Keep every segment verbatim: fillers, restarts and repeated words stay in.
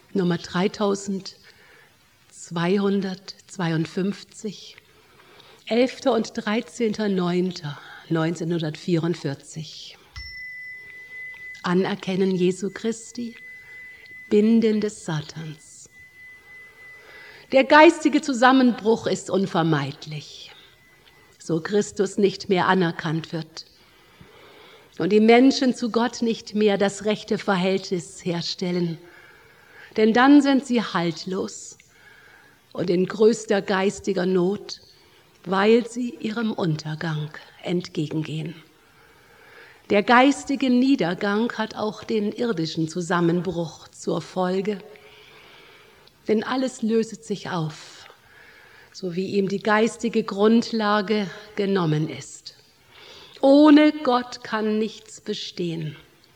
Nummer dreitausendzweihundertzweiundfünfzig, elfter und dreizehnter neunter neunzehnhundertvierundvierzig. Anerkennen Jesu Christi, Binden des Satans. Der geistige Zusammenbruch ist unvermeidlich, so Christus nicht mehr anerkannt wird und die Menschen zu Gott nicht mehr das rechte Verhältnis herstellen. Denn dann sind sie haltlos und in größter geistiger Not, weil sie ihrem Untergang entgegengehen. Der geistige Niedergang hat auch den irdischen Zusammenbruch zur Folge, denn alles löset sich auf, so wie ihm die geistige Grundlage genommen ist. Ohne Gott kann nichts bestehen.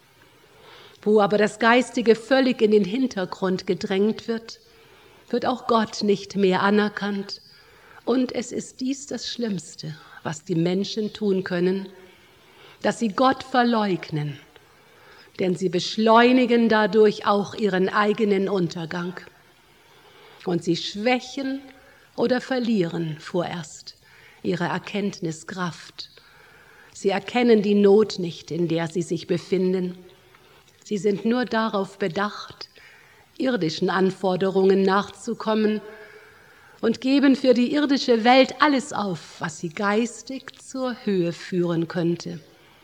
Wo aber das Geistige völlig in den Hintergrund gedrängt wird, wird auch Gott nicht mehr anerkannt. Und es ist dies das Schlimmste, was die Menschen tun können, dass sie Gott verleugnen, denn sie beschleunigen dadurch auch ihren eigenen Untergang. Und sie schwächen oder verlieren vorerst ihre Erkenntniskraft. Sie erkennen die Not nicht, in der sie sich befinden. Sie sind nur darauf bedacht, irdischen Anforderungen nachzukommen und geben für die irdische Welt alles auf, was sie geistig zur Höhe führen könnte.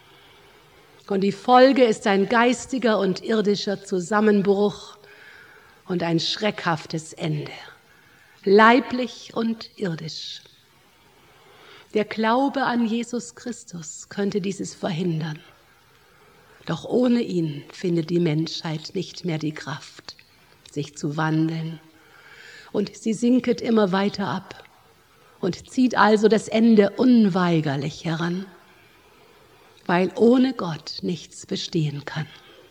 Und die Folge ist ein geistiger und irdischer Zusammenbruch und ein schreckhaftes Ende, leiblich und irdisch. Der Glaube an Jesus Christus könnte dieses verhindern. Doch ohne ihn findet die Menschheit nicht mehr die Kraft, sich zu wandeln. Und sie sinket immer weiter ab und zieht also das Ende unweigerlich heran, weil ohne Gott nichts bestehen kann.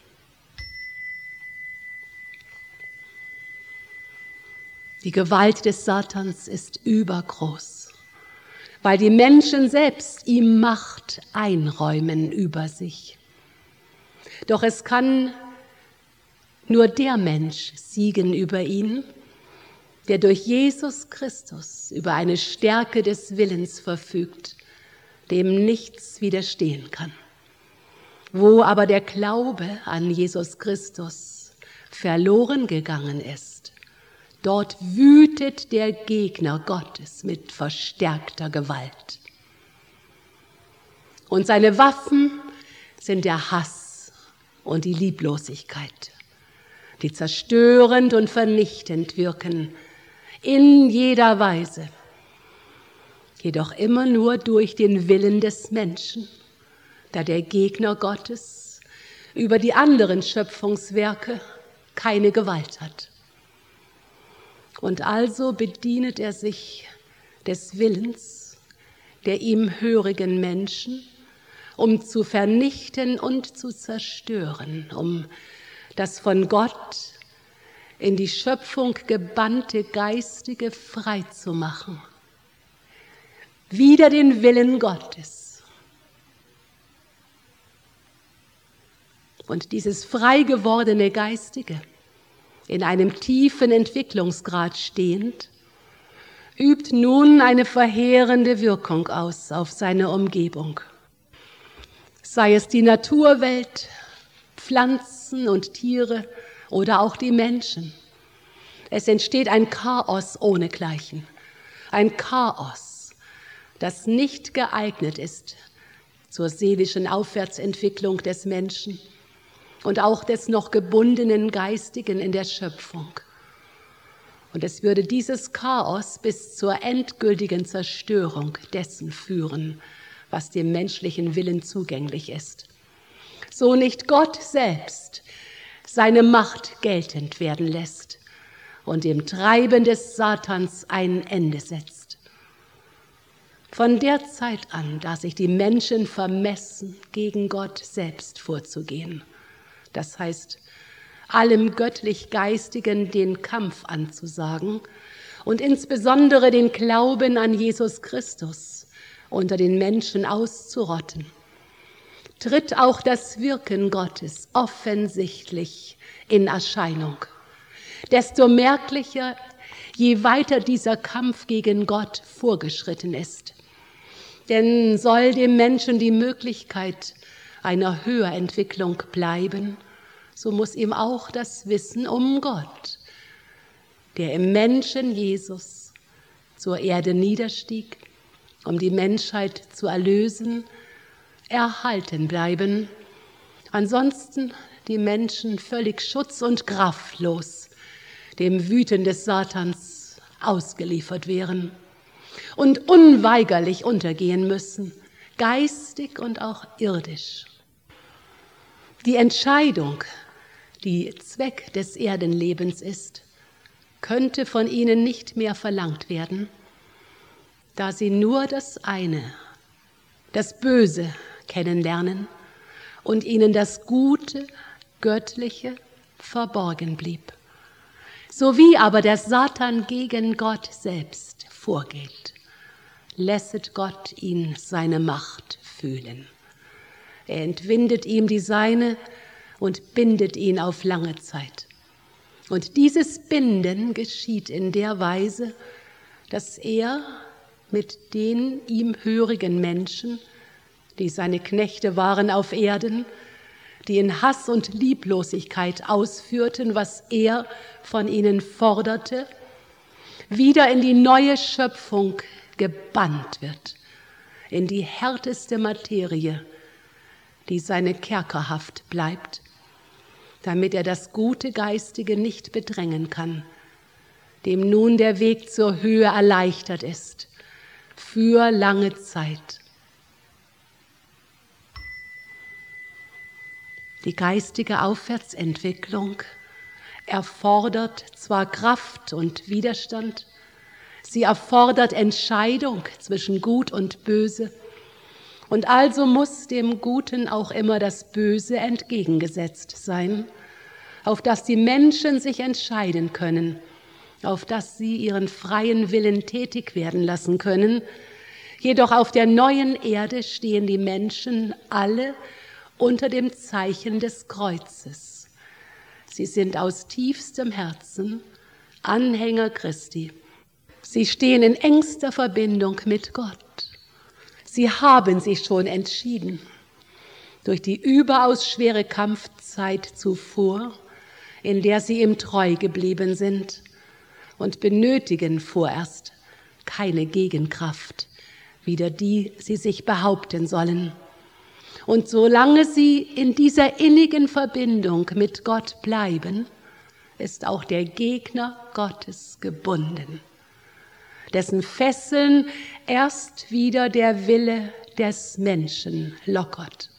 Die Gewalt des Satans ist übergroß, weil die Menschen selbst ihm Macht einräumen über sich. Doch es kann nur der Mensch siegen über ihn, der durch Jesus Christus über eine Stärke des Willens verfügt, dem nichts widerstehen kann. Wo aber der Glaube an Jesus Christus verloren gegangen ist, dort wütet der Gegner Gottes mit verstärkter Gewalt. Und seine Waffen sind der Hass und die Lieblosigkeit, die zerstörend und vernichtend wirken, in jeder Weise, jedoch immer nur durch den Willen des Menschen, da der Gegner Gottes über die anderen Schöpfungswerke keine Gewalt hat. Und also bedient er sich des Willens der ihm hörigen Menschen, um zu vernichten und zu zerstören, um das von Gott in die Schöpfung gebannte Geistige frei zu machen. Wider den Willen Gottes. Und dieses frei gewordene Geistige, in einem tiefen Entwicklungsgrad stehend, übt nun eine verheerende Wirkung aus auf seine Umgebung. Sei es die Naturwelt, Pflanzen und Tiere oder auch die Menschen. Es entsteht ein Chaos ohnegleichen, ein Chaos, das nicht geeignet ist zur seelischen Aufwärtsentwicklung des Menschen und auch des noch gebundenen Geistigen in der Schöpfung. Und es würde dieses Chaos bis zur endgültigen Zerstörung dessen führen, was dem menschlichen Willen zugänglich ist. So nicht Gott selbst seine Macht geltend werden lässt und dem Treiben des Satans ein Ende setzt. Von der Zeit an, da sich die Menschen vermessen, gegen Gott selbst vorzugehen, das heißt, allem göttlich-geistigen den Kampf anzusagen und insbesondere den Glauben an Jesus Christus unter den Menschen auszurotten, tritt auch das Wirken Gottes offensichtlich in Erscheinung. desto merklicher, je weiter dieser Kampf gegen Gott vorgeschritten ist. Denn soll dem Menschen die Möglichkeit einer Höherentwicklung bleiben, so muss ihm auch das Wissen um Gott, der im Menschen Jesus zur Erde niederstieg, um die Menschheit zu erlösen, erhalten bleiben. Ansonsten die Menschen völlig schutz- und kraftlos dem Wüten des Satans ausgeliefert wären und unweigerlich untergehen müssen, geistig und auch irdisch. Die Entscheidung, die Zweck des Erdenlebens ist, könnte von ihnen nicht mehr verlangt werden, da sie nur das eine, das Böse kennenlernen und ihnen das Gute, Göttliche verborgen blieb. So wie aber der Satan gegen Gott selbst vorgeht, lässet Gott ihn seine Macht fühlen. Er entwindet ihm die seine und bindet ihn auf lange Zeit. Und dieses Binden geschieht in der Weise, dass er mit den ihm hörigen Menschen, die seine Knechte waren auf Erden, die in Hass und Lieblosigkeit ausführten, was er von ihnen forderte, wieder in die neue Schöpfung gebannt wird, in die härteste Materie, die seine Kerkerhaft bleibt, damit er das gute Geistige nicht bedrängen kann, dem nun der Weg zur Höhe erleichtert ist, für lange Zeit. Die geistige Aufwärtsentwicklung erfordert zwar Kraft und Widerstand, sie erfordert Entscheidung zwischen Gut und Böse, und also muss dem Guten auch immer das Böse entgegengesetzt sein, auf das die Menschen sich entscheiden können, auf das sie ihren freien Willen tätig werden lassen können. Jedoch auf der neuen Erde stehen die Menschen alle unter dem Zeichen des Kreuzes. Sie sind aus tiefstem Herzen Anhänger Christi. Sie stehen in engster Verbindung mit Gott. Sie haben sich schon entschieden, durch die überaus schwere Kampfzeit zuvor, in der sie ihm treu geblieben sind, und benötigen vorerst keine Gegenkraft, wider die sie sich behaupten sollen. Und solange sie in dieser innigen Verbindung mit Gott bleiben, ist auch der Gegner Gottes gebunden, dessen Fesseln erst wieder der Wille des Menschen lockert.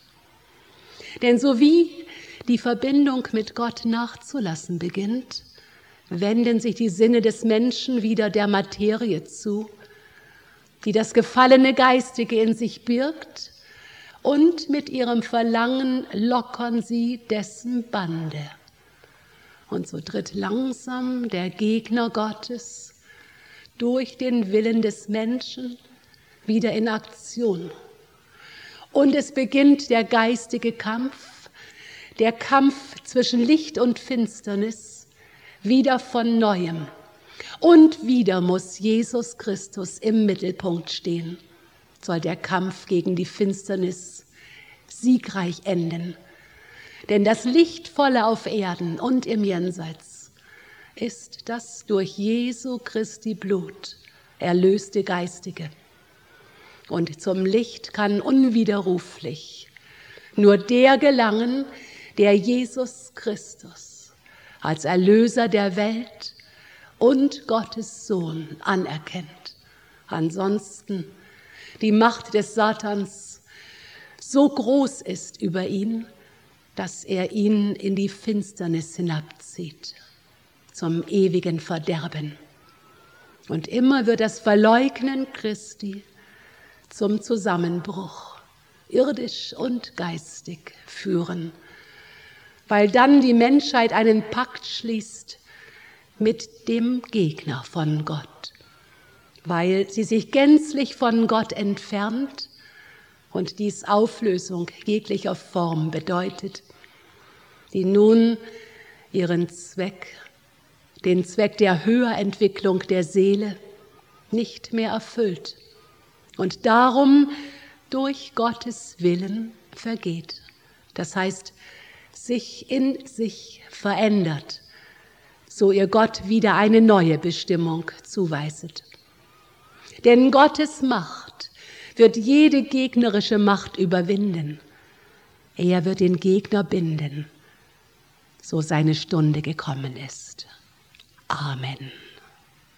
Denn so wie die Verbindung mit Gott nachzulassen beginnt, wenden sich die Sinne des Menschen wieder der Materie zu, die das gefallene Geistige in sich birgt, und mit ihrem Verlangen lockern sie dessen Bande. Und so tritt langsam der Gegner Gottes durch den Willen des Menschen wieder in Aktion. Und es beginnt der geistige Kampf, der Kampf zwischen Licht und Finsternis, wieder von Neuem. Und wieder muss Jesus Christus im Mittelpunkt stehen, soll der Kampf gegen die Finsternis siegreich enden. Denn das Lichtvolle auf Erden und im Jenseits ist das durch Jesu Christi Blut erlöste Geistige. Und zum Licht kann unwiderruflich nur der gelangen, der Jesus Christus als Erlöser der Welt und Gottes Sohn anerkennt. Ansonsten die Macht des Satans so groß ist über ihn, dass er ihn in die Finsternis hinabzieht, zum ewigen Verderben. Und immer wird das Verleugnen Christi zum Zusammenbruch, irdisch und geistig, führen, weil dann die Menschheit einen Pakt schließt mit dem Gegner von Gott, weil sie sich gänzlich von Gott entfernt und dies Auflösung jeglicher Form bedeutet, die nun ihren Zweck, den Zweck der Höherentwicklung der Seele nicht mehr erfüllt und darum durch Gottes Willen vergeht. Das heißt, sich in sich verändert, so ihr Gott wieder eine neue Bestimmung zuweiset. Denn Gottes Macht wird jede gegnerische Macht überwinden. Er wird den Gegner binden, so seine Stunde gekommen ist. Amen.